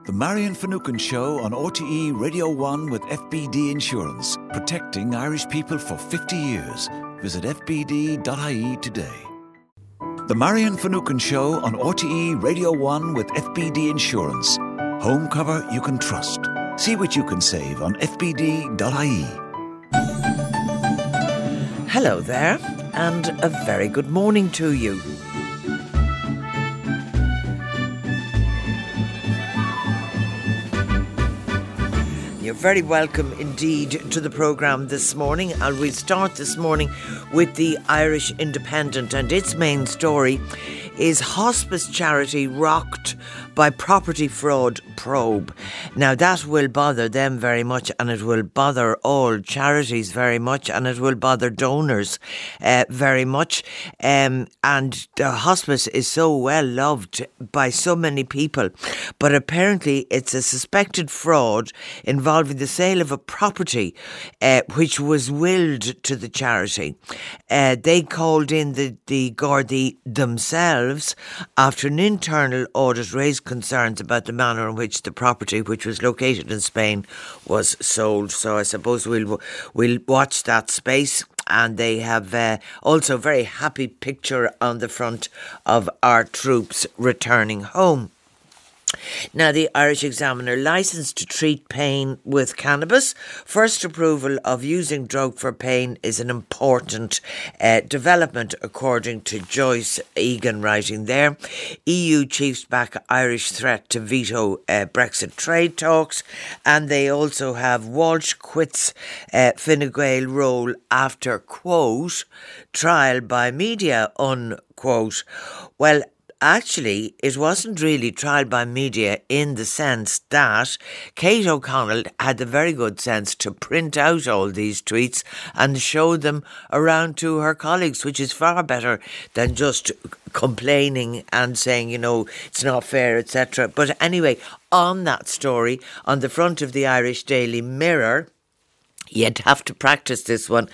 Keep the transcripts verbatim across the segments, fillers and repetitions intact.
The Marion Finucane Show on R T E Radio one with F B D Insurance. Protecting Irish people for fifty years. Visit f b d dot i e today. The Marion Finucane Show on R T E Radio one with F B D Insurance. Home cover you can trust. See what you can save on f b d dot i e. Hello there, and a very good morning to you. You're very welcome indeed to the programme this morning, and we'll start this morning with the Irish Independent, and its main story is hospice charity rocked by property fraud probe. Now that will bother them very much, and it will bother all charities very much, and it will bother donors uh, very much. Um, and the hospice is so well loved by so many people, but apparently it's a suspected fraud involving the sale of a property uh, which was willed to the charity. Uh, they called in the, the Gardaí themselves after an internal audit raised concerns about the manner in which the property, which was located in Spain, was sold. So I suppose we'll we'll watch that space. And they have uh, also a very happy picture on the front of our troops returning home. Now, the Irish Examiner, licensed to treat pain with cannabis. First approval of using drug for pain is an important uh, development, according to Joyce Egan, writing there. E U chiefs back Irish threat to veto uh, Brexit trade talks. And they also have Walsh quits uh, Fine Gael role after, quote, trial by media, unquote. Well, actually, it wasn't really trial by media in the sense that Kate O'Connell had the very good sense to print out all these tweets and show them around to her colleagues, which is far better than just complaining and saying, you know, it's not fair, et cetera. But anyway, on that story, on the front of the Irish Daily Mirror, you'd have to practice this one.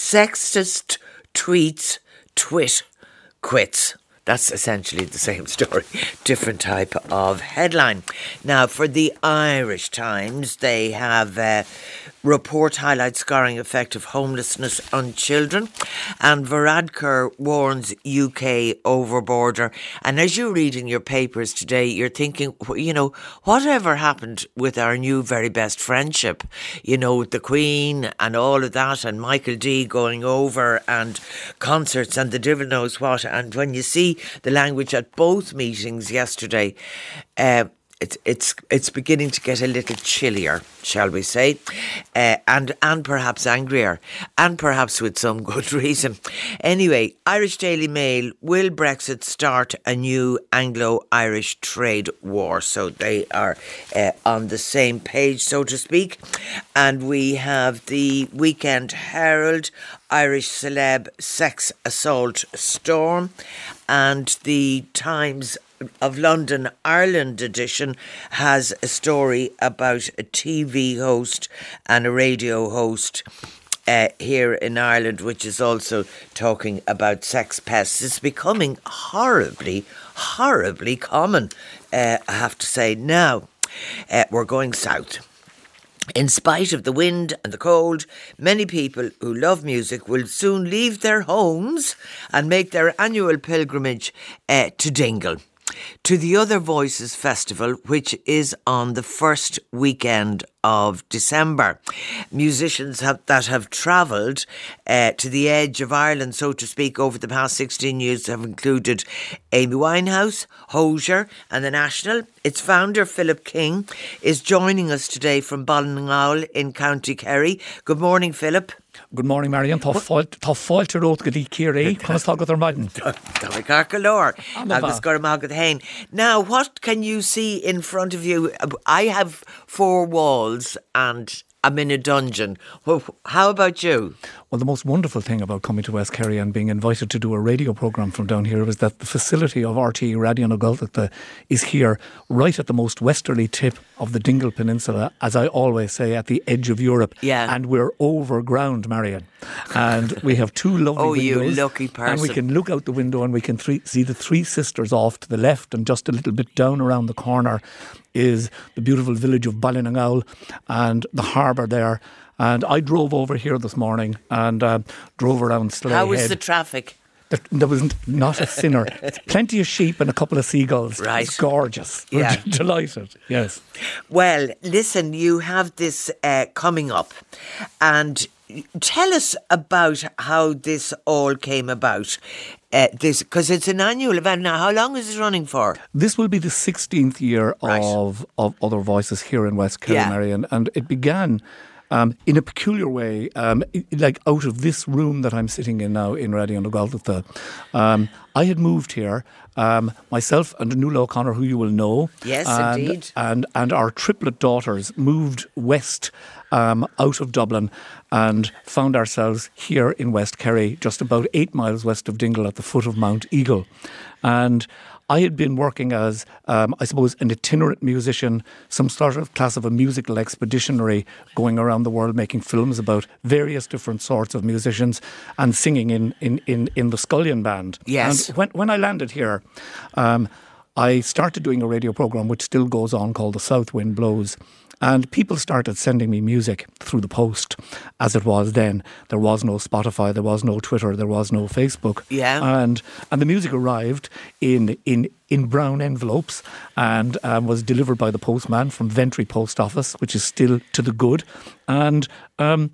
Sexist tweets, twit, quits. That's essentially the same story, different type of headline. Now, for the Irish Times, they have uh, report highlights scarring effect of homelessness on children, and Varadkar warns U K over border. And as you're reading your papers today, you're thinking, you know, whatever happened with our new very best friendship, you know, with the Queen and all of that, and Michael D going over, and concerts and the devil knows what. And when you see the language at both meetings yesterday, uh, It's it's it's beginning to get a little chillier, shall we say, uh, and and perhaps angrier, and perhaps with some good reason. Anyway, Irish Daily Mail: will Brexit start a new Anglo-Irish trade war? So they are uh, on the same page, so to speak. And we have the Weekend Herald: Irish celeb sex assault storm, and the Times of London, Ireland edition has a story about a T V host and a radio host uh, here in Ireland, which is also talking about sex pests. It's becoming horribly, horribly common, uh, I have to say. Now, uh, we're going south. In spite of the wind and the cold, many people who love music will soon leave their homes and make their annual pilgrimage uh, to Dingle, to the Other Voices Festival, which is on the first weekend of December. Musicians have, that have travelled uh, to the edge of Ireland, so to speak, over the past sixteen years have included Amy Winehouse, Hozier and The National. Its founder, Philip King, is joining us today from Ballinall in County Kerry. Good morning, Philip. Good morning, Marion. Tá fáilte rót go dtí Ciarán, chunas tágad ar maidin. Tá carca lór, agus gur mágad hain. Now, what can you see in front of you? I have four walls and I'm in a dungeon. Well, how about you? Well, the most wonderful thing about coming to West Kerry and being invited to do a radio programme from down here was that the facility of R T E Radio na Gaeltachta is here, right at the most westerly tip of the Dingle Peninsula, as I always say, at the edge of Europe. Yeah. And we're over ground, Marion. And we have two lovely oh, windows. Oh, you lucky person. And we can look out the window and we can three, see the Three Sisters off to the left, and just a little bit down around the corner is the beautiful village of Ballinagowl and the harbour there. And I drove over here this morning and uh, drove around Slay How was Head. the traffic? There, there was not a sinner. Plenty of sheep and a couple of seagulls. Right. It's gorgeous. Yeah. We're delighted. Yes. Well, listen, you have this uh, coming up, and tell us about how this all came about. Uh, this because it's an annual event now. How long is it running for? This will be the sixteenth year Right. of of Other Voices here in West Kerry, Yeah. Marion, and it began. Um, in a peculiar way, um, i- like out of this room that I'm sitting in now in Radion Galtha. Um, I had moved here, um, myself and Nuala O'Connor, who you will know. Yes, and, indeed. And, and our triplet daughters moved west um, out of Dublin and found ourselves here in West Kerry, just about eight miles west of Dingle at the foot of Mount Eagle. And I had been working as, um, I suppose, an itinerant musician, some sort of class of a musical expeditionary, going around the world making films about various different sorts of musicians and singing in, in, in, in the Scullion Band. Yes. And when, when I landed here, um, I started doing a radio programme which still goes on called The South Wind Blows. And people started sending me music through the post, as it was then. There was no Spotify, there was no Twitter, there was no Facebook. Yeah. And and the music arrived in in, in brown envelopes and um, was delivered by the postman from Ventry Post Office, which is still to the good. And um,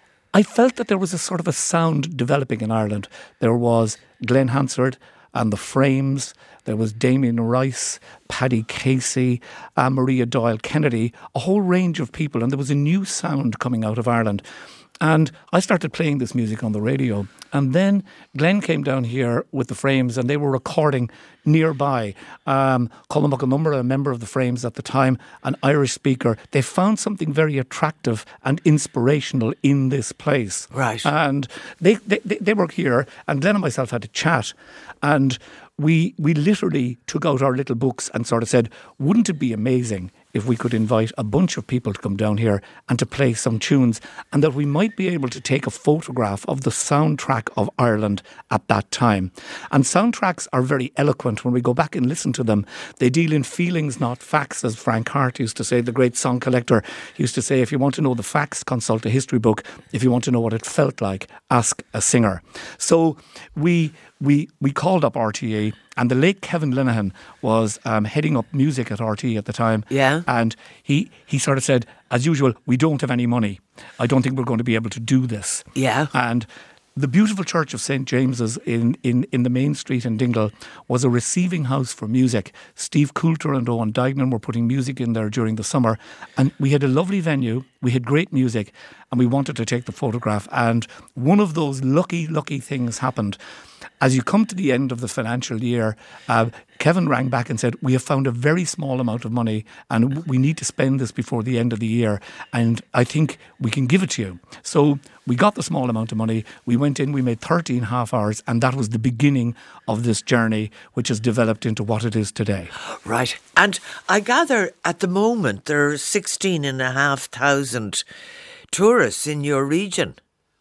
I felt that there was a sort of a sound developing in Ireland. There was Glenn Hansard and the Frames. There was Damien Rice, Paddy Casey, uh, Maria Doyle Kennedy, a whole range of people. And there was a new sound coming out of Ireland. And I started playing this music on the radio. And then Glenn came down here with the Frames and they were recording nearby. Um, Colin McAnumber, a member of the Frames at the time, an Irish speaker, they found something very attractive and inspirational in this place. Right. And they, they, they, they were here and Glenn and myself had a chat. And we we literally took out our little books and sort of said, wouldn't it be amazing if we could invite a bunch of people to come down here and to play some tunes, and that we might be able to take a photograph of the soundtrack of Ireland at that time. And soundtracks are very eloquent. When we go back and listen to them, they deal in feelings, not facts, as Frank Hart used to say, the great song collector. He used to say, if you want to know the facts, consult a history book. If you want to know what it felt like, ask a singer. So we we we called up R T E, and the late Kevin Linehan was um, heading up music at R T E at the time. Yeah. And he, he sort of said, as usual, we don't have any money. I don't think we're going to be able to do this. Yeah. And the beautiful church of Saint James's in, in, in the main street in Dingle was a receiving house for music. Steve Coulter and Owen Dignan were putting music in there during the summer. And we had a lovely venue. We had great music. And we wanted to take the photograph. And one of those lucky, lucky things happened. As you come to the end of the financial year, uh, Kevin rang back and said, we have found a very small amount of money and we need to spend this before the end of the year. And I think we can give it to you. So we got the small amount of money. We went in, we made thirteen half hours. And that was the beginning of this journey, which has developed into what it is today. Right. And I gather at the moment there are sixteen and a half thousand tourists in your region.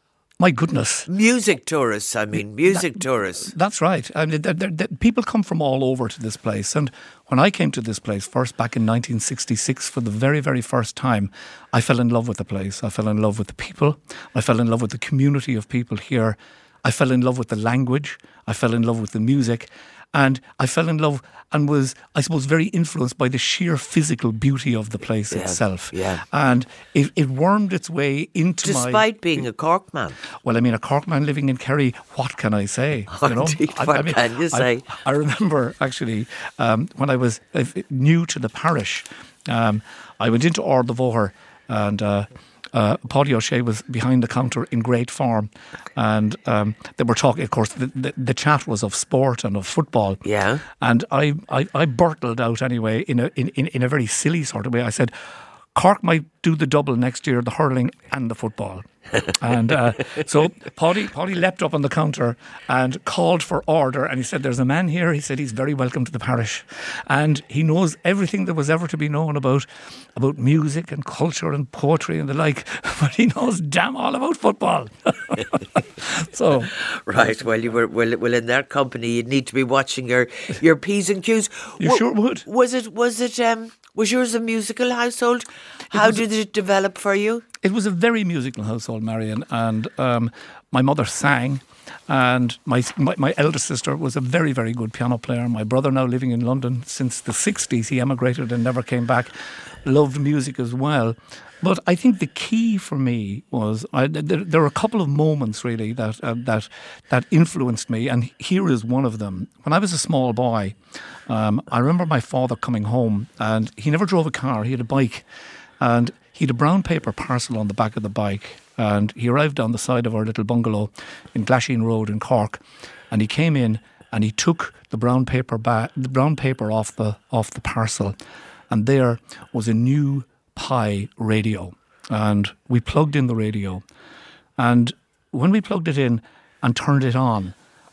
My goodness. Music tourists, I mean, music that, tourists. That's right. I mean, they're, they're, they're, people come from all over to this place. And when I came to this place first back in nineteen sixty-six for the very, very first time, I fell in love with the place. I fell in love with the people. I fell in love with the community of people here. I fell in love with the language. I fell in love with the music. And I fell in love and was, I suppose, very influenced by the sheer physical beauty of the place yeah, itself. Yeah. And it, it wormed its way into Despite my... Despite being a Cork man. Well, I mean, a Cork man living in Kerry, what can I say? Oh, you know? indeed, I, what I mean, can you say? I, I remember, actually, um, when I was uh, new to the parish, um, I went into Ard the Voher and... Uh, Uh, Paddy O'Shea was behind the counter in great form, and um, they were talking. Of course, the, the, the chat was of sport and of football. Yeah, and I, I, I burtled out anyway in a in, in, in a very silly sort of way. I said, Cork might do the double next year, the hurling and the football. And uh, so Paddy, Paddy leapt up on the counter and called for order, and he said, there's a man here, he said, he's very welcome to the parish, and he knows everything that was ever to be known about about music and culture and poetry and the like, but he knows damn all about football. So right, well you were well, well in their company you'd need to be watching your your P's and Q's. You w- sure would. Was it was it um Was yours a musical household? How was, did it develop for you? It was a very musical household, Marion, and um, my mother sang, and my, my my eldest sister was a very, very good piano player. My brother, now living in London since the sixties, he emigrated and never came back, loved music as well. But I think the key for me was I, there, there were a couple of moments really that uh, that that influenced me, and here is one of them. When I was a small boy, um, I remember my father coming home, and he never drove a car; he had a bike, and he had a brown paper parcel on the back of the bike. And he arrived on the side of our little bungalow in Glasheen Road in Cork, and he came in and he took the brown paper ba- the brown paper off the off the parcel, and there was a new Pi radio, and we plugged in the radio, and when we plugged it in and turned it on,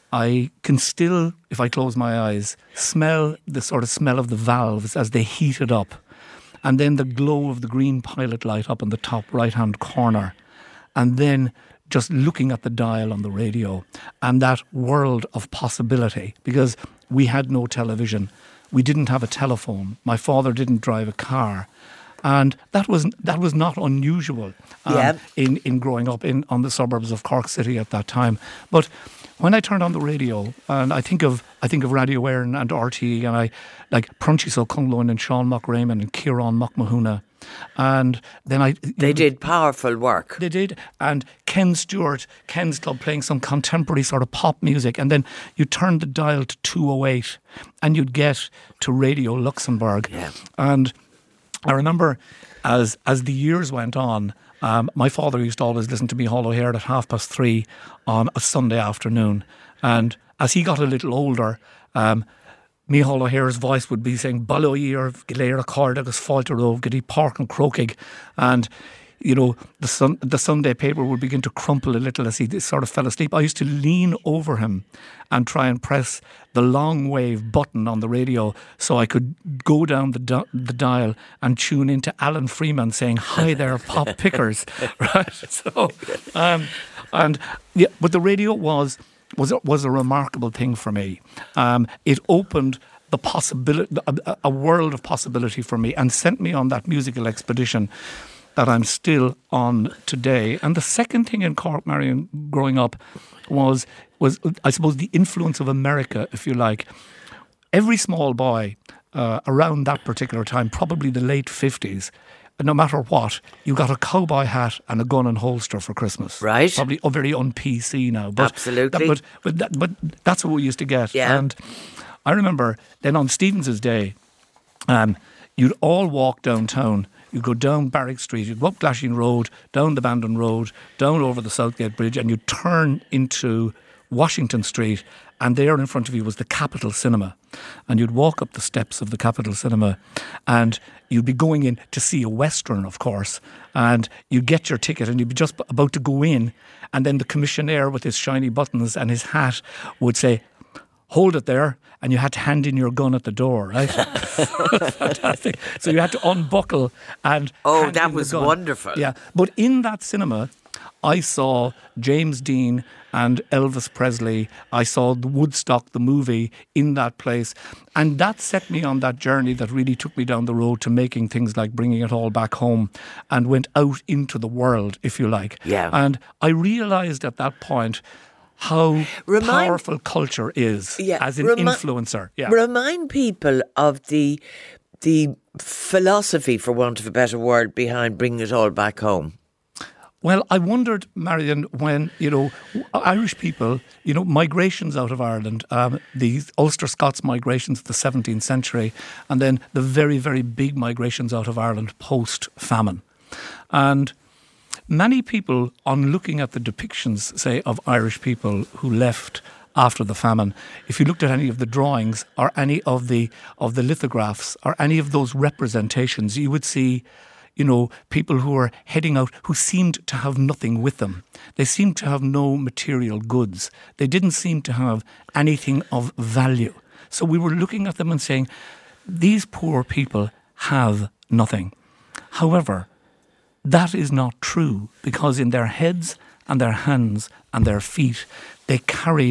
I can still, if I close my eyes, smell the sort of smell of the valves as they heated up, and then the glow of the green pilot light up in the top right hand corner, and then just looking at the dial on the radio and that world of possibility, because we had no television, we didn't have a telephone, my father didn't drive a car. And that was that was not unusual um, yeah. in, in growing up in on the suburbs of Cork City at that time. But when I turned on the radio, and I think of I think of Radio Éireann and R T E, and I like Prunchiso Congloin and Sean McRaymond and Kieran McMahuna, and then I they did powerful work. They did, and Ken Stewart, Ken's Club, playing some contemporary sort of pop music, and then you turned the dial to two oh eight, and you'd get to Radio Luxembourg, yeah. and I remember as as the years went on, um, my father used to always listen to Micheál O'Hare at half past three on a Sunday afternoon. And as he got a little older, um, Micheál O'Hare's voice would be saying, Balloir, Gileir Accord, agus Falterov, Gedi Park and Crokig. And, you know, the sun, the Sunday paper would begin to crumple a little as he sort of fell asleep. I used to lean over him and try and press the long wave button on the radio so I could go down the di- the dial and tune into Alan Freeman saying, hi there, pop pickers. Right? So, um, and yeah, but the radio was was was a remarkable thing for me. Um, it opened the possibility, a, a world of possibility for me, and sent me on that musical expedition that I'm still on today. And the second thing in Cork, Marion, growing up, was, was I suppose, the influence of America, if you like. Every small boy uh, around that particular time, probably the late fifties, no matter what, you got a cowboy hat and a gun and holster for Christmas. Right. Probably oh, very un-P C now. But Absolutely. That, but, but, that, but that's what we used to get. Yeah. And I remember then on Stevens's Day, um, you'd all walk downtown. You'd go down Barrack Street, you'd go up Glasheen Road, down the Bandon Road, down over the Southgate Bridge, and you'd turn into Washington Street, and there in front of you was the Capitol Cinema. And you'd walk up the steps of the Capitol Cinema, and you'd be going in to see a Western, of course, and you'd get your ticket, and you'd be just about to go in, and then the commissionaire with his shiny buttons and his hat would say, hold it there, and you had to hand in your gun at the door, right? Fantastic. So you had to unbuckle and Oh, hand that in was the gun. wonderful. Yeah, but in that cinema, I saw James Dean and Elvis Presley. I saw the Woodstock, the movie, in that place. And that set me on that journey that really took me down the road to making things like Bringing It All Back Home, and went out into the world, if you like. Yeah. And I realised at that point how Remind, powerful culture is yeah, as an remi- influencer. Yeah. Remind people of the the philosophy, for want of a better word, behind Bringing It All Back Home. Well, I wondered, Marion, when, you know, Irish people, you know, migrations out of Ireland, um, the Ulster Scots migrations of the seventeenth century, and then the very, very big migrations out of Ireland post-famine. And many people, on looking at the depictions, say, of Irish people who left after the famine, if you looked at any of the drawings or any of the of the lithographs or any of those representations, you would see, you know, people who were heading out who seemed to have nothing with them. They seemed to have no material goods. They didn't seem to have anything of value. So we were looking at them and saying, these poor people have nothing. However, that is not true, because in their heads and their hands and their feet, they carried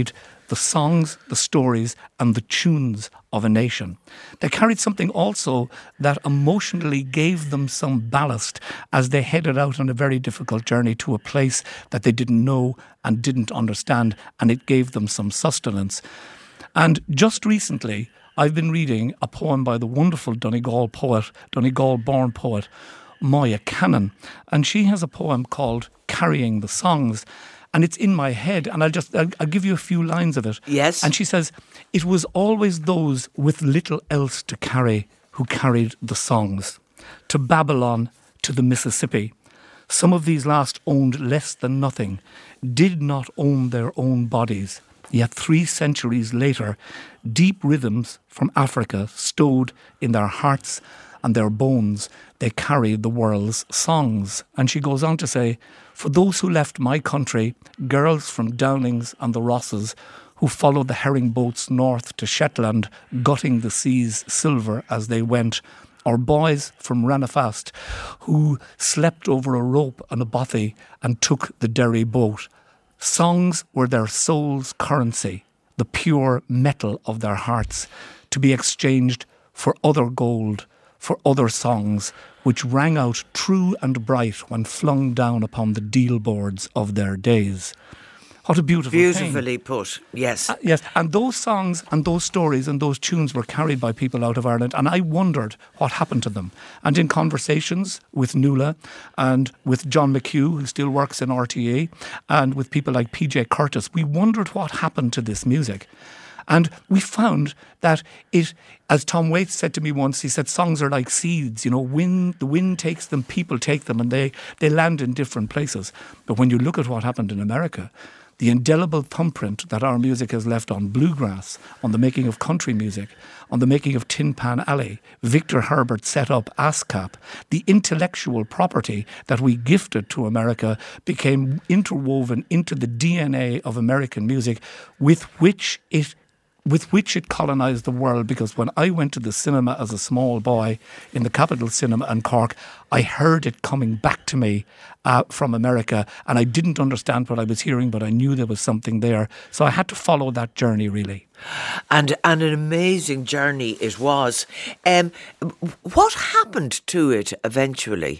the songs, the stories and the tunes of a nation. They carried something also that emotionally gave them some ballast as they headed out on a very difficult journey to a place that they didn't know and didn't understand, and it gave them some sustenance. And just recently, I've been reading a poem by the wonderful Donegal poet, Donegal-born poet, Moya Cannon, and she has a poem called Carrying the Songs. And it's in my head, and I'll just, I'll, I'll give you a few lines of it. Yes. And she says, "It was always those with little else to carry who carried the songs. To Babylon, to the Mississippi. Some of these last owned less than nothing, did not own their own bodies. Yet three centuries later, deep rhythms from Africa stowed in their hearts and their bones, they carried the world's songs." And she goes on to say, "For those who left my country, girls from Downings and the Rosses, who followed the herring boats north to Shetland, gutting the sea's silver as they went, or boys from Ranafast, who slept over a rope on a bothy and took the Derry boat. Songs were their soul's currency, the pure metal of their hearts, to be exchanged for other gold, for other songs, which rang out true and bright when flung down upon the deal boards of their days." What a beautiful Beautifully thing. put, yes. Uh, yes, and those songs and those stories and those tunes were carried by people out of Ireland, and I wondered what happened to them. And in conversations with Nuala and with John McHugh, who still works in R T E, and with people like P J Curtis, we wondered what happened to this music. And we found that it, as Tom Waits said to me once, he said, songs are like seeds, you know, wind, the wind takes them, people take them, and they, they land in different places. But when you look at what happened in America, the indelible thumbprint that our music has left on bluegrass, on the making of country music, on the making of Tin Pan Alley, Victor Herbert set up ASCAP, the intellectual property that we gifted to America became interwoven into the D N A of American music with which it with which it colonised the world. Because when I went to the cinema as a small boy in the Capitol Cinema in Cork, I heard it coming back to me uh, from America, and I didn't understand what I was hearing, but I knew there was something there. So I had to follow that journey, really. And and an amazing journey it was. Um, what happened to it eventually?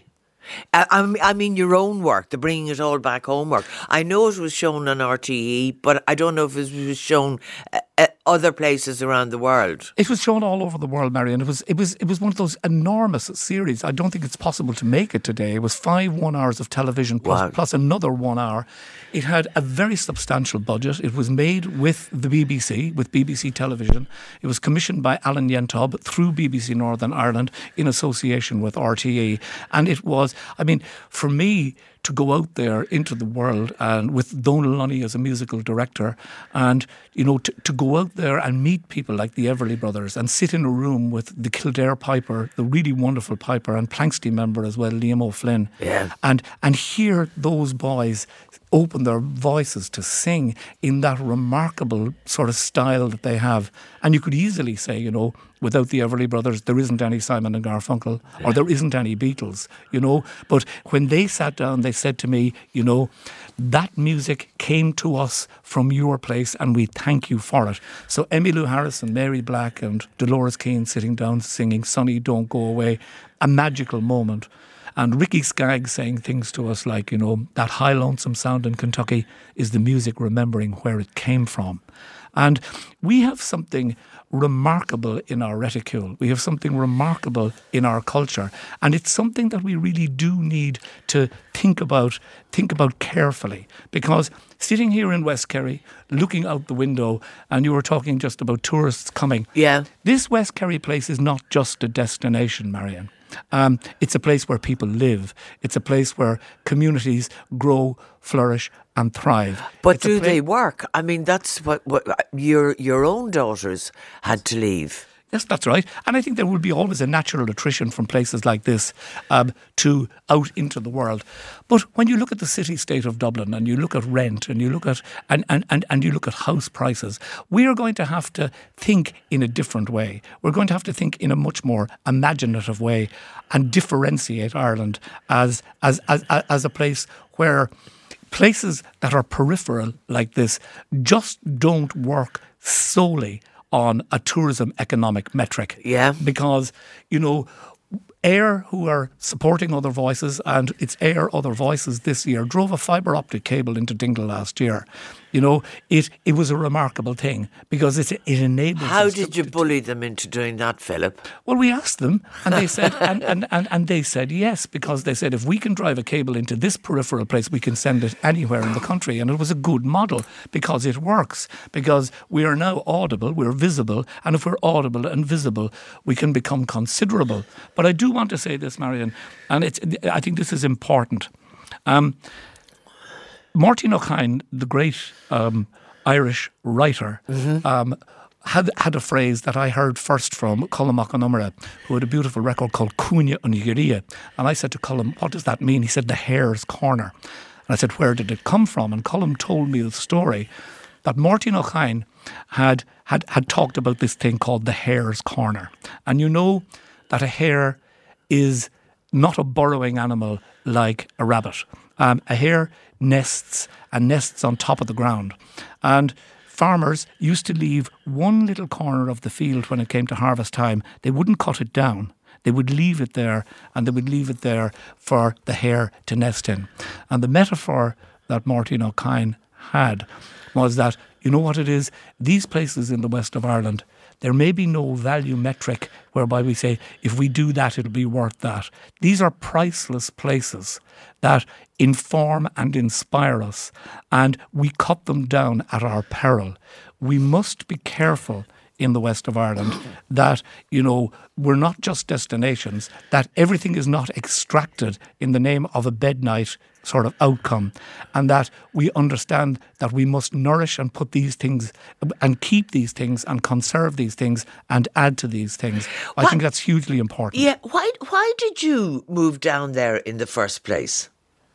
I, I mean, your own work, the bringing it all back home work. I know it was shown on R T E, but I don't know if it was shown uh, uh, other places around the world. It was shown all over the world, Marion. It was it was it was one of those enormous series. I don't think it's possible to make it today. It was five one hours of television plus, Wow. plus another one hour. It had a very substantial budget. It was made with the B B C, with B B C Television. It was commissioned by Alan Yentob through B B C Northern Ireland in association with R T E. And it was, I mean, for me to go out there into the world and with Donal Lunny as a musical director and, you know, to, to go out there and meet people like the Everly Brothers and sit in a room with the Kildare Piper, the really wonderful Piper, and Planxty member as well, Liam O'Flynn. Yeah. And, and hear those boys open their voices to sing in that remarkable sort of style that they have. And you could easily say, you know, without the Everly Brothers, there isn't any Simon and Garfunkel, or there isn't any Beatles, you know. But when they sat down, they said to me, you know, that music came to us from your place and we thank you for it. So Emmylou Harrison, Mary Black and Dolores Keane sitting down singing Sonny, Don't Go Away, a magical moment. And Ricky Skaggs saying things to us like, you know, that high lonesome sound in Kentucky is the music remembering where it came from. And we have something remarkable in our reticule. We have something remarkable in our culture. And it's something that we really do need to think about, think about carefully. Because sitting here in West Kerry, looking out the window, and you were talking just about tourists coming. Yeah. This West Kerry place is not just a destination, Marion. Um, it's a place where people live. It's a place where communities grow, flourish and thrive. But It's a do pla- they work? I mean, that's what, what your your own daughters had to leave. Yes, that's right. And I think there will be always a natural attrition from places like this um, to out into the world. But when you look at the city-state of Dublin and you look at rent and you look at and, and, and, and you look at house prices, we are going to have to think in a different way. We're going to have to think in a much more imaginative way and differentiate Ireland as as as, as a place where places that are peripheral like this just don't work solely on a tourism economic metric. Yeah. Because, you know, AIR, who are supporting Other Voices, and it's AIR Other Voices this year, drove a fibre optic cable into Dingle last year. You know, it it was a remarkable thing because it it enables. How us did to, you bully them into doing that, Philip? Well, we asked them, and they said, and, and, and, and they said yes, because they said if we can drive a cable into this peripheral place, we can send it anywhere in the country, and it was a good model because it works. Because we are now audible, we're visible, and if we're audible and visible, we can become considerable. But I do want to say this, Marion, and it's I think this is important. Um, Martin O'Kane, the great um, Irish writer, mm-hmm. um, had had a phrase that I heard first from Colm Mac Con Iomaire, who had a beautiful record called Cúine an Ghearradh. And I said to Colm, what does that mean? He said, the hare's corner. And I said, where did it come from? And Colm told me the story that Martin O'Kane had, had, had talked about this thing called the hare's corner. And you know that a hare is not a burrowing animal like a rabbit. Um, a hare nests and nests on top of the ground. And farmers used to leave one little corner of the field when it came to harvest time. They wouldn't cut it down. They would leave it there, and they would leave it there for the hare to nest in. And the metaphor that Martin O'Kane had was that, you know what it is? These places in the west of Ireland, there may be no value metric whereby we say, if we do that, it'll be worth that. These are priceless places that inform and inspire us, and we cut them down at our peril. We must be careful in the west of Ireland that, you know, we're not just destinations, that everything is not extracted in the name of a bed night sort of outcome, and that we understand that we must nourish and put these things and keep these things and conserve these things and add to these things. I Why, think that's hugely important. Yeah, why why did you move down there in the first place?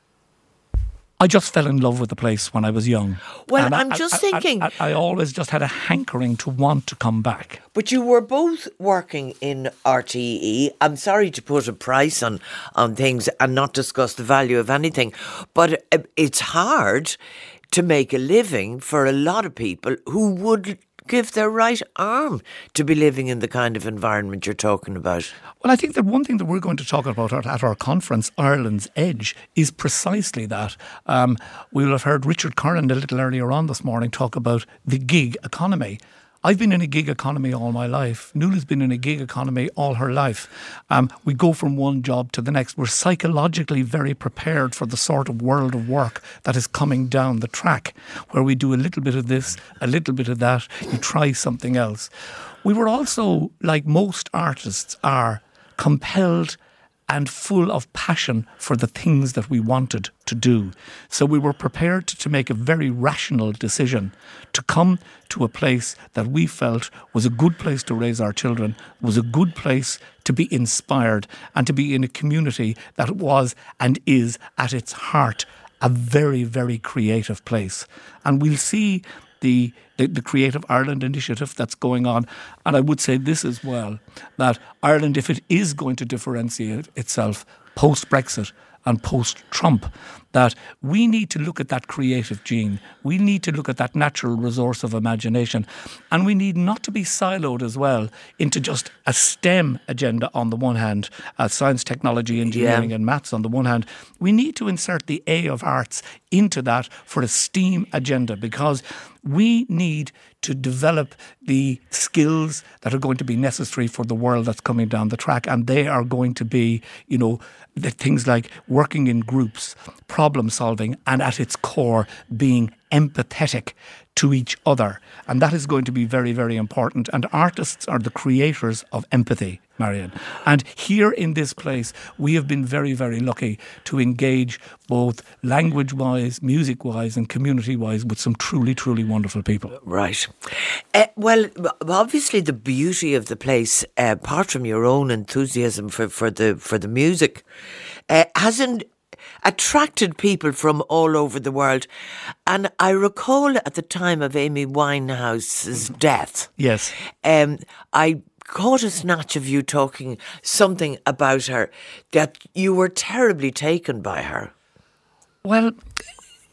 I just fell in love with the place when I was young. Well, and I'm I, just I, thinking... I, I, I always just had a hankering to want to come back. But you were both working in R T E. I'm sorry to put a price on, on things and not discuss the value of anything, but it's hard to make a living for a lot of people who would give their right arm to be living in the kind of environment you're talking about. Well, I think that one thing that we're going to talk about at our conference, Ireland's Edge, is precisely that. Um, we will have heard Richard Curran a little earlier on this morning talk about the gig economy. I've been in a gig economy all my life. Nuala's been in a gig economy all her life. Um, we go from one job to the next. We're psychologically very prepared for the sort of world of work that is coming down the track, where we do a little bit of this, a little bit of that, you try something else. We were also, like most artists are, compelled and full of passion for the things that we wanted to do. So we were prepared to make a very rational decision to come to a place that we felt was a good place to raise our children, was a good place to be inspired, and to be in a community that was and is at its heart a very, very creative place. And we'll see the, the, the Creative Ireland initiative that's going on. And I would say this as well, that Ireland, if it is going to differentiate itself post-Brexit and post-Trump, that we need to look at that creative gene. We need to look at that natural resource of imagination. And we need not to be siloed as well into just a STEM agenda on the one hand, uh, science, technology, engineering yeah. and maths on the one hand. We need to insert the A of arts into that for a STEAM agenda, because we need to develop the skills that are going to be necessary for the world that's coming down the track. And they are going to be, you know, the things like working in groups, problem solving, and at its core being empathetic to each other. And that is going to be very, very important. And artists are the creators of empathy, Marion. And here in this place, we have been very, very lucky to engage both language-wise, music-wise and community-wise with some truly, truly wonderful people. Right. Uh, well, obviously the beauty of the place, uh, apart from your own enthusiasm for, for the for the music, uh, hasn't attracted people from all over the world. And I recall at the time of Amy Winehouse's death, yes, um, I caught a snatch of you talking something about her, that you were terribly taken by her. Well,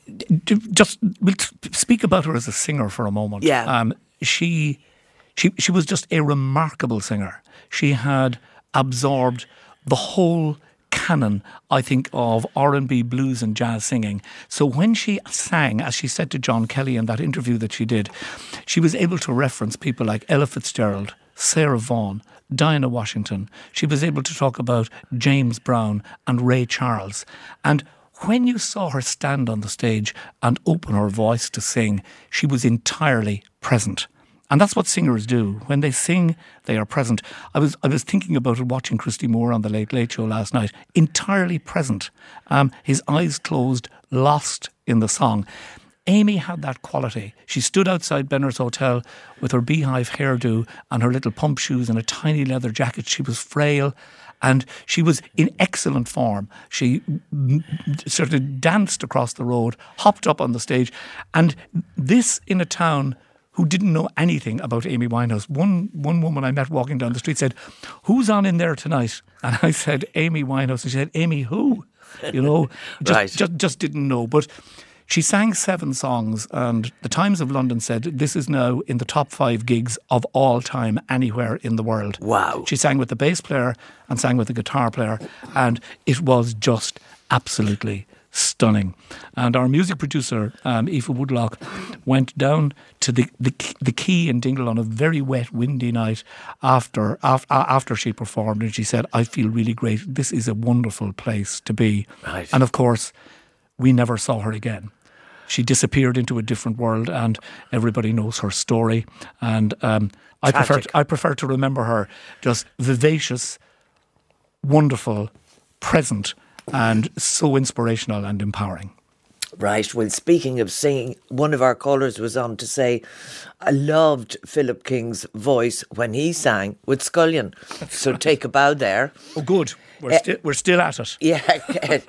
just we'll speak about her as a singer for a moment. Yeah. Um, she, she, she was just a remarkable singer. She had absorbed the whole canon, I think, of R and B, blues and jazz singing. So when she sang, as she said to John Kelly in that interview that she did, she was able to reference people like Ella Fitzgerald, Sarah Vaughan, Dinah Washington. She was able to talk about James Brown and Ray Charles. And when you saw her stand on the stage and open her voice to sing, she was entirely present. And that's what singers do. When they sing, they are present. I was I was thinking about it watching Christy Moore on the Late Late Show last night. Entirely present. Um, his eyes closed, lost in the song. Amy had that quality. She stood outside Benner's Hotel with her beehive hairdo and her little pump shoes and a tiny leather jacket. She was frail and she was in excellent form. She sort of danced across the road, hopped up on the stage. And this in a town who didn't know anything about Amy Winehouse. One one woman I met walking down the street said, "Who's on in there tonight?" And I said, "Amy Winehouse." And she said, "Amy who?" You know, just, right. just, just didn't know. But she sang seven songs, and the Times of London said this is now in the top five gigs of all time anywhere in the world. Wow. She sang with the bass player and sang with the guitar player, and it was just absolutely stunning. And our music producer, um, Aoife Woodlock, went down to the, the the quay in Dingle on a very wet, windy night after, after after she performed, and she said, "I feel really great. This is a wonderful place to be." Right. And of course, we never saw her again. She disappeared into a different world, and everybody knows her story. And um, I prefer to, I prefer to remember her just vivacious, wonderful, present, and so inspirational and empowering. Right. Well, speaking of singing, one of our callers was on to say, I loved Philip King's voice when he sang with Scullion. So take a bow there. Oh, good. We're, Uh, sti- we're still at it. Yeah.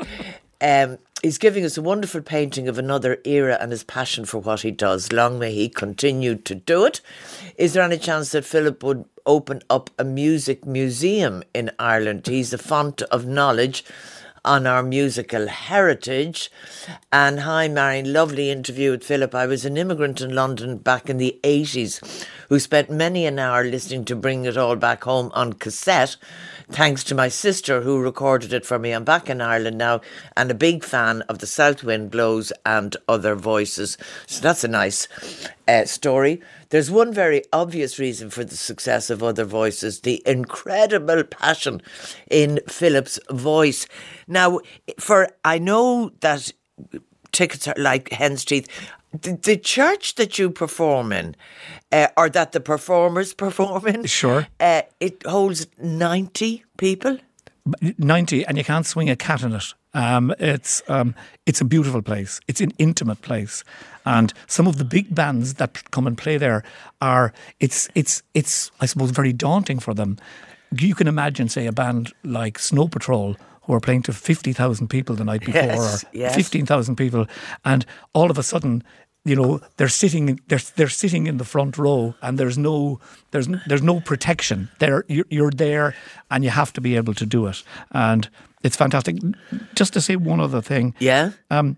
um, he's giving us a wonderful painting of another era and his passion for what he does. Long may he continue to do it. Is there any chance that Philip would open up a music museum in Ireland? He's a font of knowledge on our musical heritage. And hi, Marion, lovely interview with Philip. I was an immigrant in London back in the eighties who spent many an hour listening to Bring It All Back Home on cassette, thanks to my sister who recorded it for me. I'm back in Ireland now and a big fan of The South Wind Blows and Other Voices. So that's a nice uh, story. There's one very obvious reason for the success of Other Voices, the incredible passion in Philip's voice. Now, for I know that tickets are like hen's teeth. The, the church that you perform in, uh, or that the performers perform in, Sure. uh, it holds ninety people. ninety, and you can't swing a cat in it. Um, it's um, it's a beautiful place. It's an intimate place, and some of the big bands that come and play there are. It's it's it's I suppose very daunting for them. You can imagine, say, a band like Snow Patrol, who are playing to fifty thousand people the night before, Yes, or yes. fifteen thousand people, and all of a sudden, you know, they're sitting they're they're sitting in the front row, and there's no there's there's no protection. There you're, you're there, and you have to be able to do it, and it's fantastic. Just to say one other thing, Yeah. um,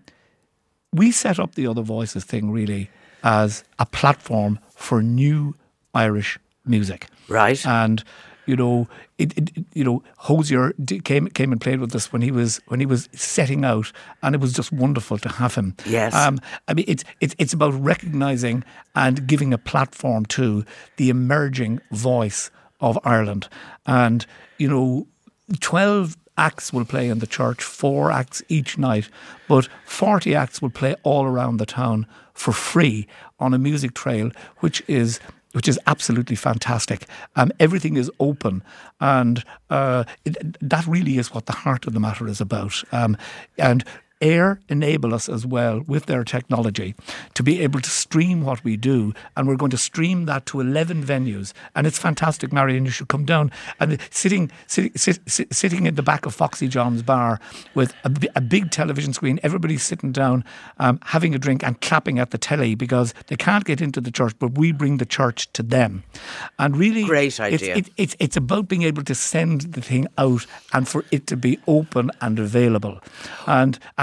we set up the Other Voices thing really as a platform for new Irish music, Right. and you know, it, it, you know, Hosier d- came came and played with us when he was when he was setting out, and it was just wonderful to have him. Yes. Um, I mean, it's it's it's about recognising and giving a platform to the emerging voice of Ireland, and you know, twelve acts will play in the church, four acts each night, but forty acts will play all around the town for free on a music trail, which is which is absolutely fantastic. Um, everything is open, and uh, it, that really is what the heart of the matter is about. Um, and Air enable us as well with their technology to be able to stream what we do, and we're going to stream that to eleven venues, and it's fantastic, Marion. You should come down. And sitting sit, sit, sit, sitting in the back of Foxy John's bar with a, a big television screen, everybody's sitting down, um, having a drink and clapping at the telly because they can't get into the church, but we bring the church to them. And really, Great idea. It's, it, it's it's about being able to send the thing out and for it to be open and available, and and.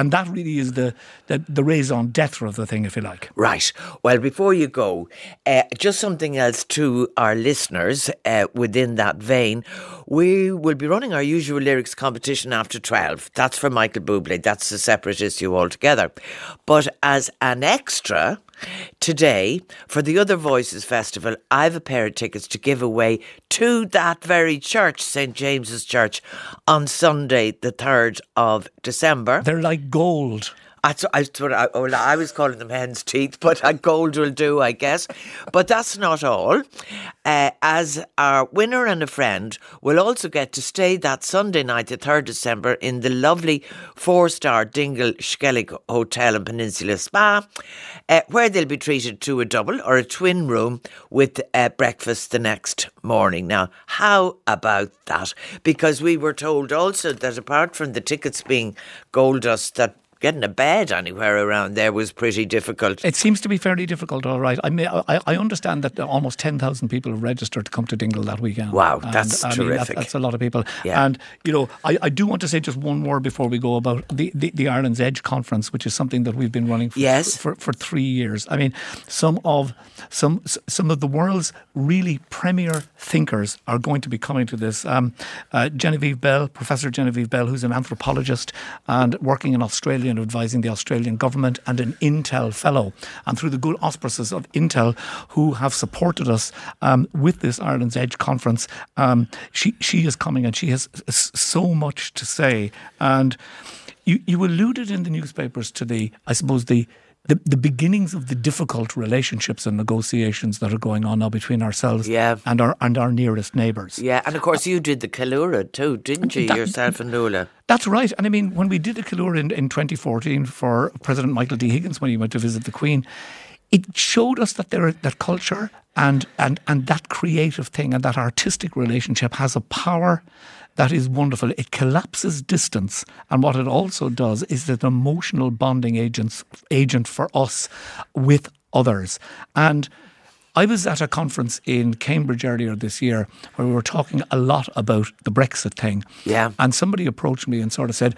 and that really is the, the, the raison d'etre of the thing, if you like. Right. Well, before you go, uh, just something else to our listeners uh, within that vein. We will be running our usual lyrics competition after twelve. That's for Michael Bublé. That's a separate issue altogether. But as an extra, today, for the Other Voices Festival, I have a pair of tickets to give away to that very church, Saint James's Church, on Sunday, the third of December. They're like gold. That's what I, well, I was calling them hen's teeth, but a gold will do, I guess. But that's not all. Uh, as our winner and a friend will also get to stay that Sunday night, the third of December, in the lovely four-star Dingle Skellig Hotel and Peninsula Spa, uh, where they'll be treated to a double or a twin room with uh, breakfast the next morning. Now, how about that? Because we were told also that apart from the tickets being gold dust, that getting a bed anywhere around there was pretty difficult. It seems to be fairly difficult, all right. I mean, I, I understand that almost ten thousand people have registered to come to Dingle that weekend. Wow, that's and, terrific. I mean, that, that's a lot of people. Yeah. And, you know, I, I do want to say just one word before we go about the, the, the Ireland's Edge Conference, which is something that we've been running for, yes. for, for, for three years. I mean, some of some some of the world's really premier thinkers are going to be coming to this. Um, uh, Genevieve Bell, Professor Genevieve Bell, who's an anthropologist and working in Australia and advising the Australian government, and an Intel fellow. And through the good auspices of Intel, who have supported us um, with this Ireland's Edge Conference, um, she she is coming and she has so much to say. And you, you alluded in the newspapers to the, I suppose, the The, the beginnings of the difficult relationships and negotiations that are going on now between ourselves yeah. and our and our nearest neighbours. Yeah, and of course you did the Killura too, didn't you, that, yourself and Nuala? That's right. And I mean, when we did the Killura in, in twenty fourteen for President Michael D. Higgins when he went to visit the Queen, it showed us that there that culture and, and, and that creative thing and that artistic relationship has a power that is wonderful. It collapses distance, and what it also does is an emotional bonding agents, agent for us with others. And I was at a conference in Cambridge earlier this year where we were talking a lot about the Brexit thing. Yeah. And somebody approached me and sort of said,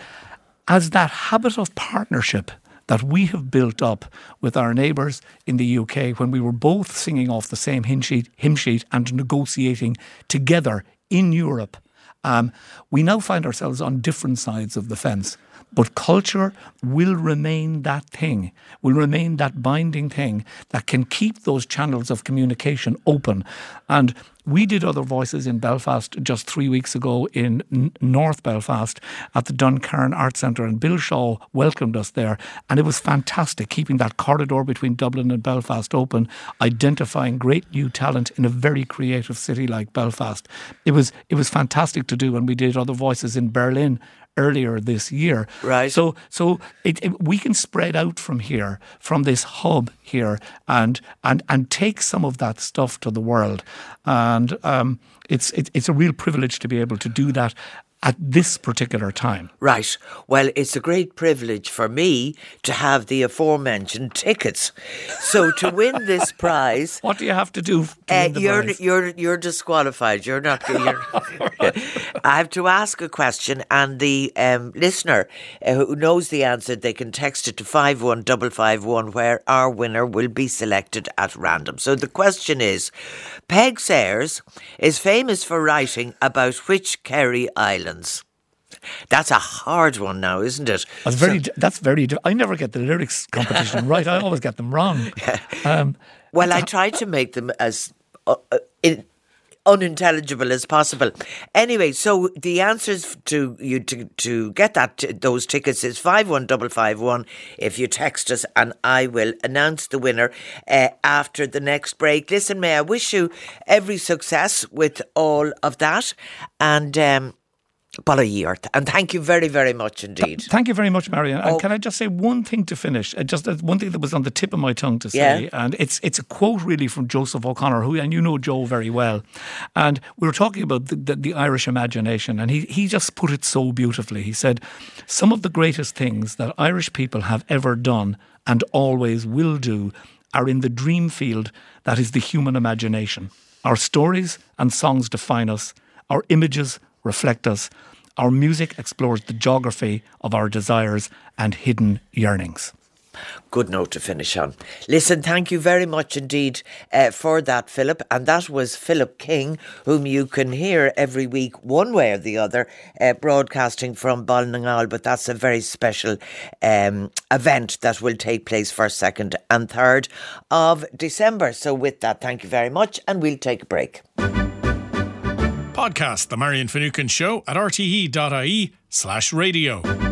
as that habit of partnership that we have built up with our neighbours in the U K when we were both singing off the same hymn sheet, hymn sheet and negotiating together in Europe, Um, we now find ourselves on different sides of the fence. But culture will remain that thing, will remain that binding thing that can keep those channels of communication open. And we did Other Voices in Belfast just three weeks ago in N- North Belfast at the Duncairn Arts Centre, and Bill Shaw welcomed us there. And it was fantastic, keeping that corridor between Dublin and Belfast open, identifying great new talent in a very creative city like Belfast. It was it was fantastic to do, and we did Other Voices in Berlin earlier this year. Right. So so it, it, we can spread out from here, from this hub here, and and and take some of that stuff to the world. And um, it's it, it's a real privilege to be able to do that at this particular time. Right. Well, it's a great privilege for me to have the aforementioned tickets. So to win this prize, what do you have to do to uh, win the you're prize? you're you're disqualified. You're not. You're, I have to ask a question, and the um, listener uh, who knows the answer, they can text it to five one five five one, where our winner will be selected at random. So the question is, Peg Sayers is famous for writing about which Kerry Island? That's a hard one now, isn't it? That's very. So, that's very. I never get the lyrics competition right. I always get them wrong. Um, well, I try to make them as uh, in, unintelligible as possible. Anyway, so the answers to you to to get that those tickets is five one five five one. If you text us, and I will announce the winner uh, after the next break. Listen, may I wish you every success with all of that, and. Um, And thank you very, very much indeed. Th- thank you very much, Marianne. And oh. can I just say one thing to finish? Uh, just uh, one thing that was on the tip of my tongue to say. Yeah. And it's it's a quote really from Joseph O'Connor, who, and you know Joe very well. And we were talking about the, the, the Irish imagination, and he, he just put it so beautifully. He said, some of the greatest things that Irish people have ever done and always will do are in the dream field that is the human imagination. Our stories and songs define us. Our images reflect us, Our music explores the geography of our desires and hidden yearnings. Good note to finish on. Listen, thank you very much indeed uh, for that, Philip. And that was Philip King, whom you can hear every week, one way or the other, uh, broadcasting from Ballinangal. But that's a very special um, event that will take place first, second and third of December. So with that, thank you very much, and we'll take a break. Podcast The Marion Finucane Show at r t e dot i e slash radio.